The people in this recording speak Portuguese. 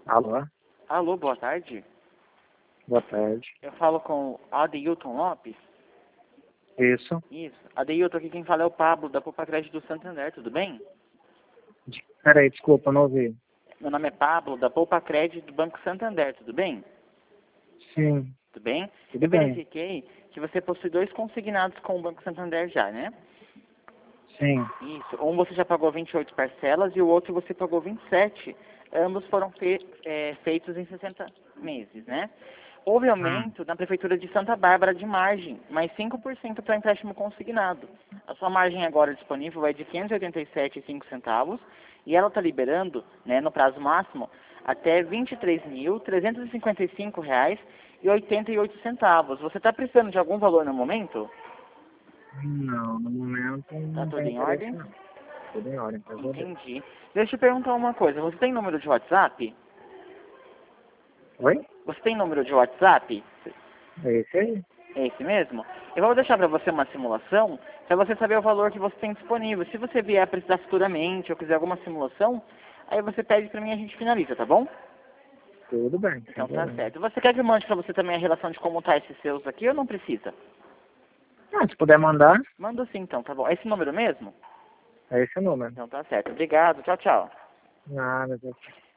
Alô? Alô, boa tarde. Boa tarde. Eu falo com o Adeilton Lopes. Isso. Isso. Adeilton, aqui quem fala é o Pablo, da Poupa Crédito do Santander, tudo bem? Peraí, desculpa, não ouvi. Meu nome é Pablo, da Poupa Crédito do Banco Santander, tudo bem? Sim, Tudo bem? tudo Eu bem. verifiquei que você possui 2 consignados com o Banco Santander já, né? Sim. Isso. Um você já pagou 28 parcelas e o outro você pagou 27. Ambos foram feitos em 60 meses, né? Houve aumento na Prefeitura de Santa Bárbara de margem, mais 5% para empréstimo consignado. A sua margem agora disponível é de R$ 587,05 e ela está liberando, né, no prazo máximo, até R$ 23.355,88. Você está precisando de algum valor no momento? Não, no momento Tá não tudo tem em interesse ordem? não. Tudo em ordem, graças a Deus. Entendi. Deixa eu te perguntar uma coisa. Você tem número de WhatsApp? Oi? Você tem número de WhatsApp? É esse aí. É esse mesmo? Eu vou deixar para você uma simulação para você saber o valor que você tem disponível. Se você vier a precisar futuramente ou quiser alguma simulação, aí você pede para mim e a gente finaliza, tá bom? Tudo bem, sem Então tá problema. certo. Você quer que eu mande para você também a relação de como tá esses seus aqui ou não precisa? Se puder mandar, Manda sim então, tá bom. É esse número mesmo? é esse o número. Então tá certo. Obrigado. Tchau, tchau. Nada,